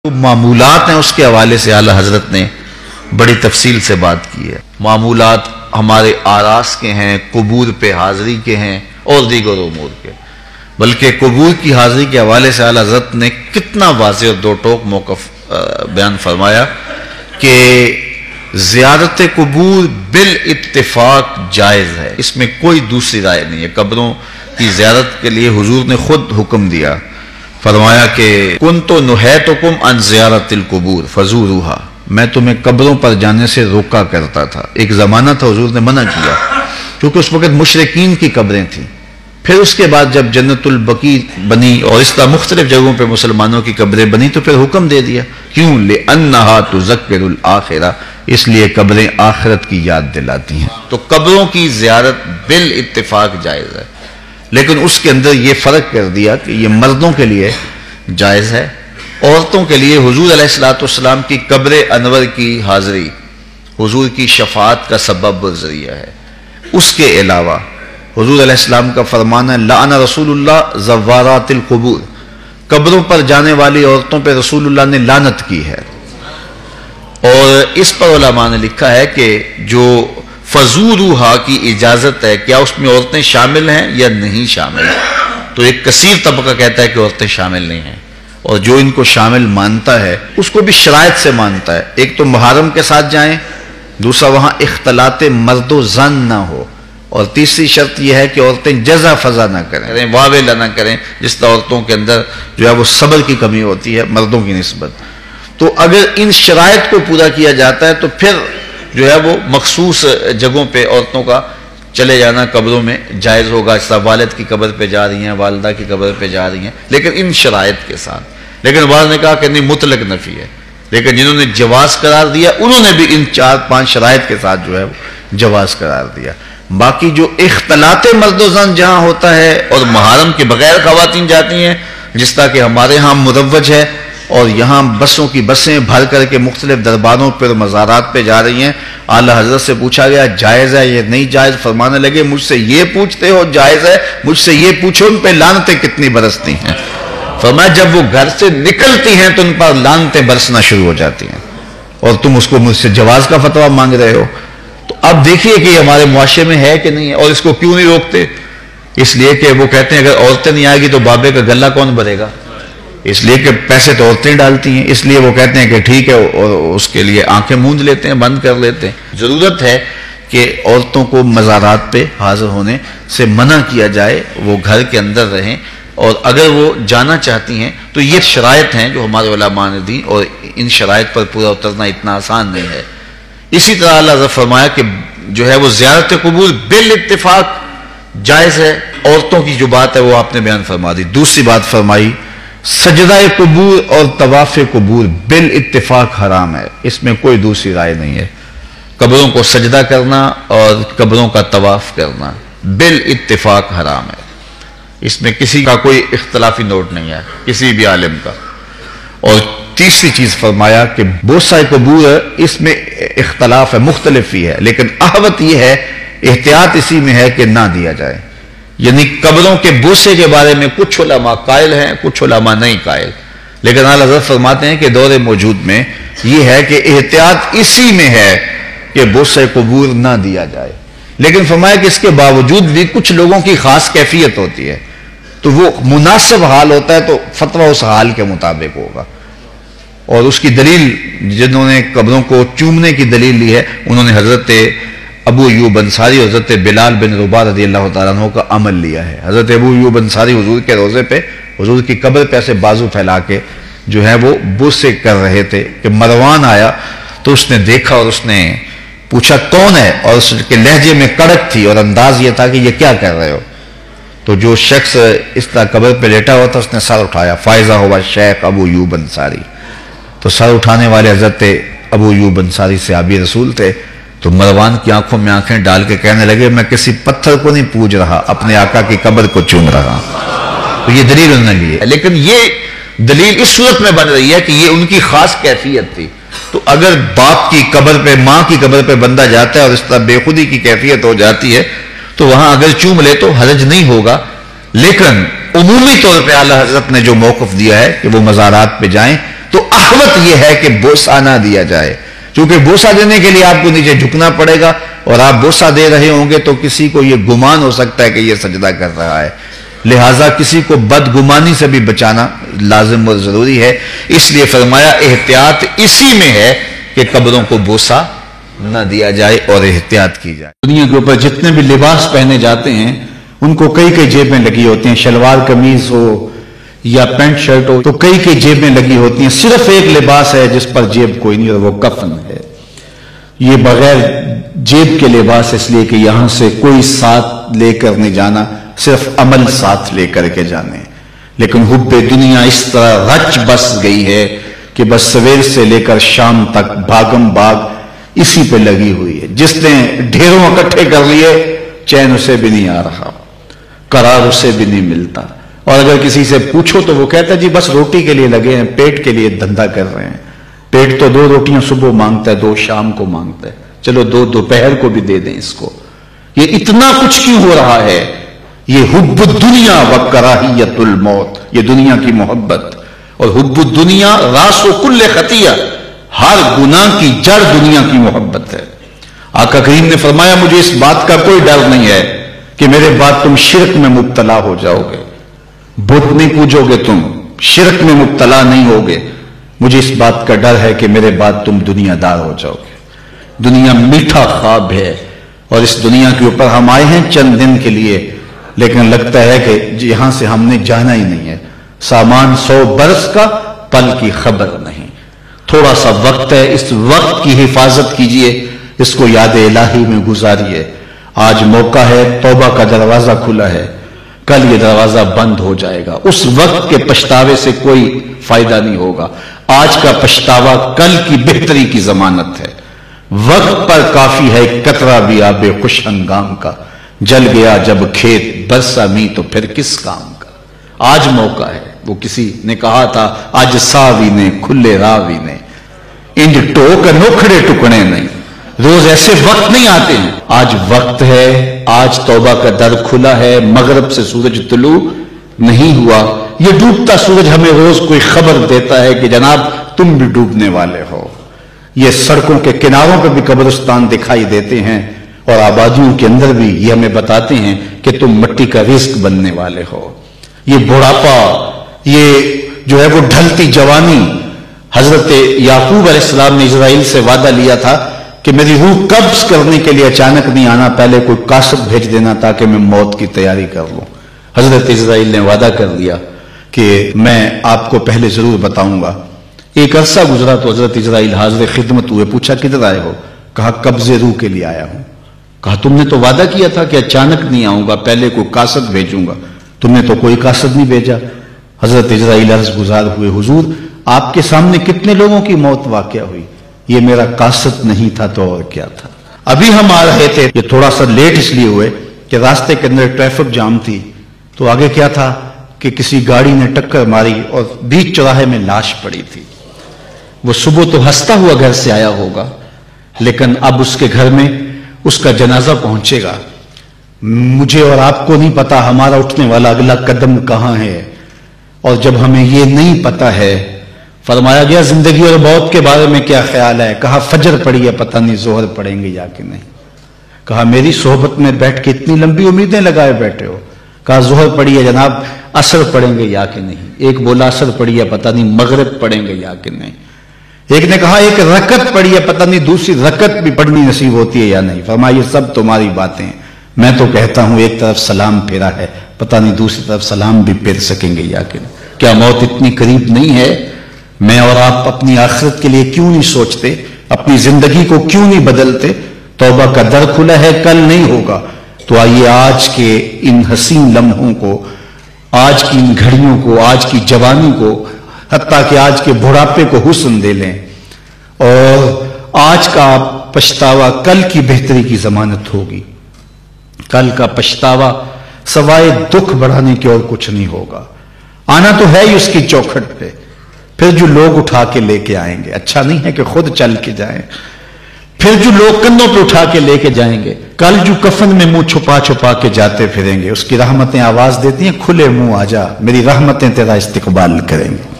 معمولات ہیں اس کے حوالے سے اعلیٰ حضرت نے بڑی تفصیل سے بات کی ہے۔ معمولات ہمارے آراس کے ہیں، قبور پہ حاضری کے ہیں اور دیگر امور کے، بلکہ قبور کی حاضری کے حوالے سے اعلیٰ حضرت نے کتنا واضح اور دو ٹوک موقف بیان فرمایا کہ زیارت قبور بالاتفاق جائز ہے، اس میں کوئی دوسری رائے نہیں ہے۔ قبروں کی زیارت کے لیے حضور نے خود حکم دیا، فرمایا کہ کنت نہیتکم عن زیارت القبور فزوروها، میں تمہیں قبروں پر جانے سے روکا کرتا تھا۔ ایک زمانہ تھا حضور نے منع کیا کیونکہ اس وقت مشرکین کی قبریں تھیں، پھر اس کے بعد جب جنت البقیع بنی اور اس طرح مختلف جگہوں پہ مسلمانوں کی قبریں بنی تو پھر حکم دے دیا، کیوں؟ لأنها تذکر الآخرہ، اس لیے قبریں آخرت کی یاد دلاتی ہیں۔ تو قبروں کی زیارت بالاتفاق جائز ہے، لیکن اس کے اندر یہ فرق کر دیا کہ یہ مردوں کے لیے جائز ہے، عورتوں کے لیے حضور علیہ السلام کی قبر انور کی حاضری حضور کی شفاعت کا سبب و ذریعہ ہے۔ اس کے علاوہ حضور علیہ السلام کا فرمان ہے لعن رسول اللہ زوارات القبور، قبروں پر جانے والی عورتوں پہ رسول اللہ نے لعنت کی ہے، اور اس پر علماء نے لکھا ہے کہ جو فزوروہا کی اجازت ہے، کیا اس میں عورتیں شامل ہیں یا نہیں شامل؟ تو ایک کثیر طبقہ کہتا ہے کہ عورتیں شامل نہیں ہیں، اور جو ان کو شامل مانتا ہے اس کو بھی شرائط سے مانتا ہے۔ ایک تو محرم کے ساتھ جائیں، دوسرا وہاں اختلاط مرد و زن نہ ہو، اور تیسری شرط یہ ہے کہ عورتیں جزا فضا نہ کریں، واویلا نہ کریں، جس طرح عورتوں کے اندر جو ہے وہ صبر کی کمی ہوتی ہے مردوں کی نسبت۔ تو اگر ان شرائط کو پورا کیا جاتا ہے تو پھر جو ہے وہ مخصوص جگہوں پہ عورتوں کا چلے جانا قبروں میں جائز ہوگا، اس طرح والد کی قبر پہ جا رہی ہیں، والدہ کی قبر پہ جا رہی ہیں، لیکن ان شرائط کے ساتھ۔ لیکن بعض نے کہا کہ نہیں، مطلق نفی ہے، لیکن جنہوں نے جواز قرار دیا انہوں نے بھی ان 4-5 شرائط کے ساتھ جو ہے وہ جواز قرار دیا۔ باقی جو اختلاط مرد و زن جہاں ہوتا ہے اور محرم کے بغیر خواتین جاتی ہیں، جس طرح کہ ہمارے ہاں مروج ہے، اور یہاں بسوں کی بسیں بھر کر کے مختلف درباروں پر مزارات پہ جا رہی ہیں، اعلیٰ حضرت سے پوچھا گیا جائز ہے یہ نہیں جائز، فرمانے لگے مجھ سے یہ پوچھتے ہو جائز ہے، مجھ سے یہ پوچھو ان پہ لعنتیں کتنی برستی ہیں۔ فرمایا جب وہ گھر سے نکلتی ہیں تو ان پر لعنتیں برسنا شروع ہو جاتی ہیں، اور تم اس کو مجھ سے جواز کا فتویٰ مانگ رہے ہو۔ تو اب دیکھیے کہ یہ ہمارے معاشرے میں ہے کہ نہیں ہے، اور اس کو کیوں نہیں روکتے؟ اس لیے کہ وہ کہتے ہیں اگر عورتیں نہیں آئے گی تو بابے کا گلہ کون بھرے گا، اس لیے کہ پیسے تو عورتیں ڈالتی ہیں، اس لیے وہ کہتے ہیں کہ ٹھیک ہے، اور اس کے لیے آنکھیں موند لیتے ہیں، بند کر لیتے ہیں۔ ضرورت ہے کہ عورتوں کو مزارات پہ حاضر ہونے سے منع کیا جائے، وہ گھر کے اندر رہیں، اور اگر وہ جانا چاہتی ہیں تو یہ شرائط ہیں جو ہمارے علماء نے دی، اور ان شرائط پر پورا اترنا اتنا آسان نہیں ہے۔ اسی طرح اللہ نے فرمایا کہ جو ہے وہ زیارت قبور بالاتفاق جائز ہے، عورتوں کی جو بات ہے وہ آپ نے بیان فرما دی۔ دوسری بات فرمائی سجدہ قبور اور طواف قبور بالاتفاق حرام ہے، اس میں کوئی دوسری رائے نہیں ہے۔ قبروں کو سجدہ کرنا اور قبروں کا طواف کرنا بالاتفاق حرام ہے، اس میں کسی کا کوئی اختلافی نوٹ نہیں ہے کسی بھی عالم کا۔ اور تیسری چیز فرمایا کہ بوسہ قبور اس میں اختلاف ہے، مختلف ہی ہے، لیکن احوط یہ ہے، احتیاط اسی میں ہے کہ نہ دیا جائے۔ یعنی قبروں کے بوسے کے بارے میں کچھ علماء قائل ہیں، کچھ علماء نہیں قائل، لیکن اعلیٰ حضرت فرماتے ہیں کہ دور موجود میں یہ ہے کہ احتیاط اسی میں ہے کہ بوسے قبور نہ دیا جائے، لیکن فرمایا کہ اس کے باوجود بھی کچھ لوگوں کی خاص کیفیت ہوتی ہے، تو وہ مناسب حال ہوتا ہے تو فتویٰ اس حال کے مطابق ہوگا۔ اور اس کی دلیل جنہوں نے قبروں کو چومنے کی دلیل لی ہے انہوں نے حضرت ابو ایوب انصاری اور حضرت بلال بن رباح رضی اللہ تعالیٰ عنہ کا عمل لیا ہے۔ حضرت ابو ایوب انصاری حضور کے روضے پہ، حضور کی قبر پہ ایسے بازو پھیلا کے جو ہے وہ بوسے کر رہے تھے کہ مروان آیا تو اس نے دیکھا اور اس نے پوچھا کون ہے، اور اس کے لہجے میں کڑک تھی اور انداز یہ تھا کہ یہ کیا کر رہے ہو؟ تو جو شخص اس طرح قبر پہ لیٹا ہوا تھا اس نے سر اٹھایا، فائزہ ہوا شیخ ابو ایوب انصاری، تو سر اٹھانے والے حضرت ابو ایوب انصاری صحابی رسول تھے، تو مروان کی آنکھوں میں آنکھیں ڈال کے کہنے لگے میں کسی پتھر کو نہیں پوج رہا، اپنے آقا کی قبر کو چوم رہا۔ تو یہ دلیل انہوں نے لی ہے، لیکن یہ دلیل اس صورت میں بن رہی ہے کہ یہ ان کی خاص کیفیت تھی۔ تو اگر باپ کی قبر پہ، ماں کی قبر پہ بندہ جاتا ہے اور اس طرح بے خودی کی کیفیت ہو جاتی ہے تو وہاں اگر چوم لے تو حرج نہیں ہوگا، لیکن عمومی طور پہ اعلیٰ حضرت نے جو موقف دیا ہے کہ وہ مزارات پہ جائیں تو احوط یہ ہے کہ بوسہ نہ دیا جائے، چونکہ بوسہ دینے کے لیے آپ کو نیچے جھکنا پڑے گا، اور آپ بوسہ دے رہے ہوں گے تو کسی کو یہ گمان ہو سکتا ہے کہ یہ سجدہ کر رہا ہے، لہٰذا کسی کو بدگمانی سے بھی بچانا لازم اور ضروری ہے۔ اس لیے فرمایا احتیاط اسی میں ہے کہ قبروں کو بوسہ نہ دیا جائے اور احتیاط کی جائے۔ دنیا کے اوپر جتنے بھی لباس پہنے جاتے ہیں ان کو کئی کئی جیبیں لگی ہوتی ہیں، شلوار قمیض ہو یا پینٹ شرٹ ہو تو کئی کئی جیبیں لگی ہوتی ہیں، صرف ایک لباس ہے جس پر جیب کوئی نہیں، اور وہ کفن ہے۔ یہ بغیر جیب کے لباس اس لیے کہ یہاں سے کوئی ساتھ لے کر نہیں جانا، صرف عمل ساتھ لے کر کے جانے، لیکن حب دنیا اس طرح رچ بس گئی ہے کہ بس سویر سے لے کر شام تک بھاگم بھاگ اسی پہ لگی ہوئی ہے۔ جس نے ڈھیروں اکٹھے کر لیے چین اسے بھی نہیں آ رہا، قرار اسے بھی نہیں ملتا، اور اگر کسی سے پوچھو تو وہ کہتا ہے جی بس روٹی کے لیے لگے ہیں، پیٹ کے لیے دھندا کر رہے ہیں، پیٹ تو 2 روٹیاں صبح مانگتا ہے، 2 شام کو مانگتا ہے، چلو 2 دوپہر کو بھی دے دیں اس کو۔ یہ اتنا کچھ کیوں ہو رہا ہے؟ یہ حب الدنیا و کراہیت الموت، یہ دنیا کی محبت، اور حب الدنیا راس و کل خطیہ، ہر گناہ کی جڑ دنیا کی محبت ہے۔ آقا کریم نے فرمایا مجھے اس بات کا کوئی ڈر نہیں ہے کہ میرے بعد تم شرک میں مبتلا ہو جاؤ گے، بت نہیں پوجو گے، تم شرک میں مبتلا نہیں ہوگے، مجھے اس بات کا ڈر ہے کہ میرے بعد تم دنیا دار ہو جاؤ گے۔ دنیا میٹھا خواب ہے، اور اس دنیا کے اوپر ہم آئے ہیں چند دن کے لیے، لیکن لگتا ہے کہ یہاں سے ہم نے جانا ہی نہیں ہے۔ سامان 100 برس کا، پل کی خبر نہیں، تھوڑا سا وقت ہے، اس وقت کی حفاظت کیجئے، اس کو یاد الہی میں گزاریے۔ آج موقع ہے، توبہ کا دروازہ کھلا ہے، کل یہ دروازہ بند ہو جائے گا، اس وقت کے پچھتاوے سے کوئی فائدہ نہیں ہوگا۔ آج کا پچھتاوا کل کی بہتری کی ضمانت ہے۔ وقت پر کافی ہے قطرہ بھی آب خوش ہنگام کا، جل گیا جب کھیت برسا می تو پھر کس کام کا۔ آج موقع ہے، وہ کسی نے کہا تھا آج ساوی نے کھلے راوی نے، انج ٹوک نوکھڑے ٹکڑے نہیں، روز ایسے وقت نہیں آتے ہیں۔ آج وقت ہے، آج توبہ کا در کھلا ہے، مغرب سے سورج طلوع نہیں ہوا، یہ ڈوبتا سورج ہمیں روز کوئی خبر دیتا ہے کہ جناب تم بھی ڈوبنے والے ہو۔ یہ سڑکوں کے کناروں پہ بھی قبرستان دکھائی دیتے ہیں، اور آبادیوں کے اندر بھی یہ ہمیں بتاتے ہیں کہ تم مٹی کا رزق بننے والے ہو۔ یہ بڑھاپا، یہ جو ہے وہ ڈھلتی جوانی، حضرت یعقوب علیہ السلام نے اسرائیل سے وعدہ لیا تھا کہ میری روح قبض کرنے کے لیے اچانک نہیں آنا، پہلے کوئی قاصد بھیج دینا تاکہ میں موت کی تیاری کر لوں۔ حضرت اسرائیل نے وعدہ کر لیا کہ میں آپ کو پہلے ضرور بتاؤں گا۔ ایک عرصہ گزرا تو حضرت اسرائیل حاضر خدمت ہوئے، پوچھا کدھر آئے ہو؟ کہا قبض روح کے لیے آیا ہوں۔ کہا تم نے تو وعدہ کیا تھا کہ اچانک نہیں آؤں گا، پہلے کوئی قاصد بھیجوں گا، تم نے تو کوئی قاصد نہیں بھیجا۔ حضرت اسرائیل عرض گزار ہوئے حضور آپ کے سامنے کتنے لوگوں کی موت واقع ہوئی، یہ میرا قاصد نہیں تھا تو اور کیا تھا۔ ابھی ہم آ رہے تھے، یہ تھوڑا سا لیٹ اس لیے ہوئے کہ راستے کے اندر ٹریفک جام تھی، تو آگے کیا تھا کہ کسی گاڑی نے ٹکر ماری اور بیچ چوراہے میں لاش پڑی تھی۔ وہ صبح تو ہنستا ہوا گھر سے آیا ہوگا، لیکن اب اس کے گھر میں اس کا جنازہ پہنچے گا۔ مجھے اور آپ کو نہیں پتا ہمارا اٹھنے والا اگلا قدم کہاں ہے، اور جب ہمیں یہ نہیں پتا ہے، فرمایا گیا زندگی اور موت کے بارے میں کیا خیال ہے؟ کہا فجر پڑی ہے، پتہ نہیں ظہر پڑیں گے یا کہ نہیں۔ کہا میری صحبت میں بیٹھ کے اتنی لمبی امیدیں لگائے بیٹھے ہو۔ کہا ظہر پڑی ہے جناب، عصر پڑیں گے یا کہ نہیں۔ ایک بولا عصر پڑی ہے، پتہ نہیں مغرب پڑیں گے یا کہ نہیں۔ ایک نے کہا ایک رکعت پڑی ہے، پتہ نہیں دوسری رکعت بھی پڑھنی نصیب ہوتی ہے یا نہیں۔ فرمایا یہ سب تمہاری باتیں، میں تو کہتا ہوں ایک طرف سلام پھیرا ہے، پتہ نہیں دوسری طرف سلام بھی پھیر سکیں گے یا کہ نہیں۔ کیا موت اتنی قریب نہیں ہے؟ میں اور آپ اپنی آخرت کے لیے کیوں نہیں سوچتے؟ اپنی زندگی کو کیوں نہیں بدلتے؟ توبہ کا در کھلا ہے، کل نہیں ہوگا۔ تو آئیے آج کے ان حسین لمحوں کو، آج کی ان گھڑیوں کو، آج کی جوانی کو، حتیٰ کہ آج کے بڑھاپے کو حسن دے لیں، اور آج کا پچھتاوا کل کی بہتری کی ضمانت ہوگی۔ کل کا پچھتاوا سوائے دکھ بڑھانے کے اور کچھ نہیں ہوگا۔ آنا تو ہے ہی اس کی چوکھٹ پہ، پھر جو لوگ اٹھا کے لے کے آئیں گے، اچھا نہیں ہے کہ خود چل کے جائیں، پھر جو لوگ کندھوں پہ اٹھا کے لے کے جائیں گے، کل جو کفن میں منہ چھپا چھپا کے جاتے پھریں گے، اس کی رحمتیں آواز دیتی ہیں کھلے منہ آ جا، میری رحمتیں تیرا استقبال کریں گے۔